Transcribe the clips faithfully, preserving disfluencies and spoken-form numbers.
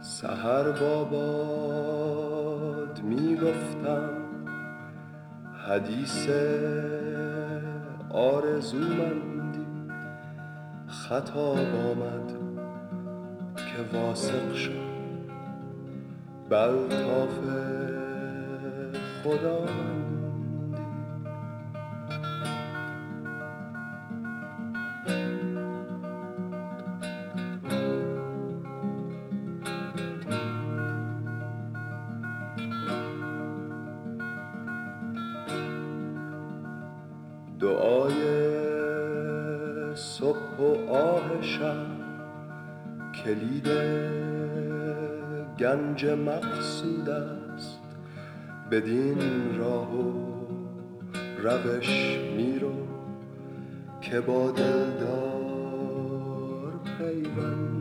سحر با باد می گفتم حدیث آرزومندی، خطاب آمد که واثق شد بالطاف خداوندی. دعای صبح و آه شب کلید گنج مقصود است، بدین راه و روش میرو که با دلدار پیوند.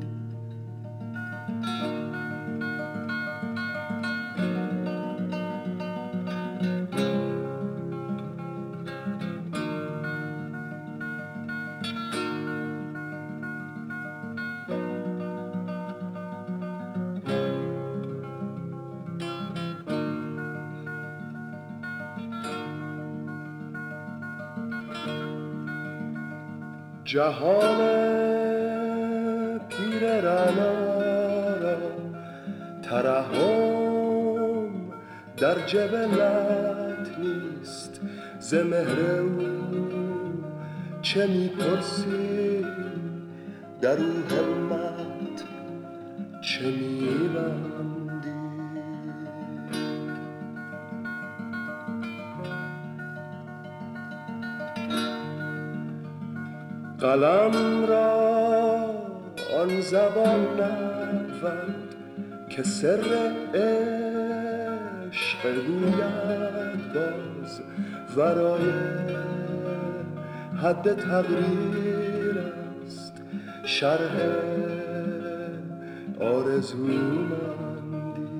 جهان پیر رعنا را ترحم در جبلت نیست، ز مهر او چه می‌پرسی، در او همت چه می‌بندی. قلم را آن زبان نبود که سر عشق گوید باز، ورای حد تقریر است شرح آرزومندی.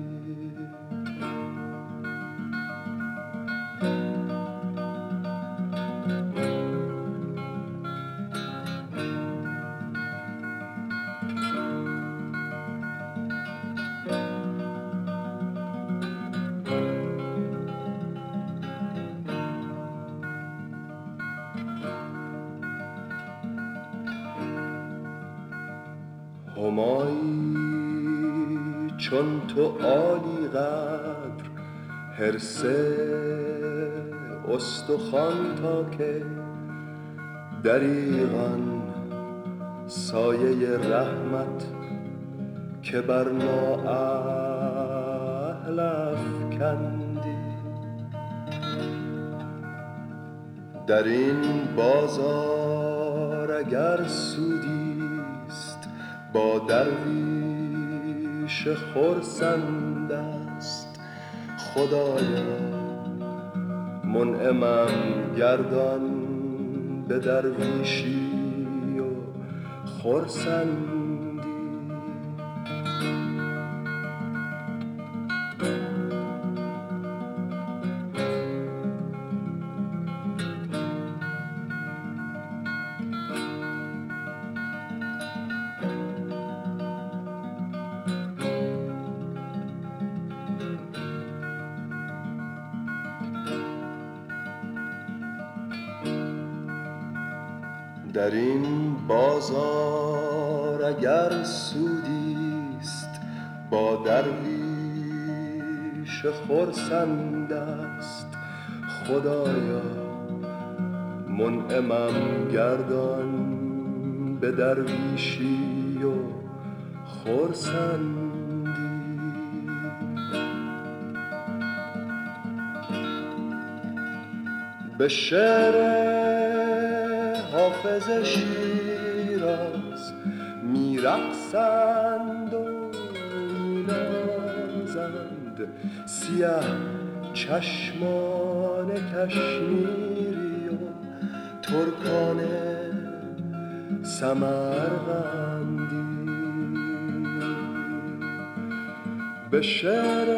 همایی چون تو عالی قدر، حرص استخوان تا که دریغان سایه رحمت که بر ما اهل افکندی. در این بازار اگر سودی با درویش خرسند است، خدایا منعمم گردان به درویشی و خرسندی. در این بازار اگر سودیست با درویش خرسند است، خدایا منعمم گردان به درویشی و خرسندی. به شعر حافظ شیراز می‌رقصند و می‌نازند، سیه چشمان کشمیری و ترکان سمرقندی. به شعر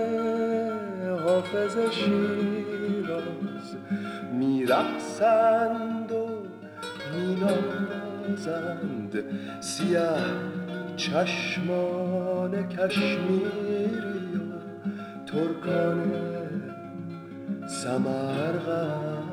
حافظ شیراز می‌رقصند و می‌نازند، سیه چشمان کشمیری و ترکان سمرقند.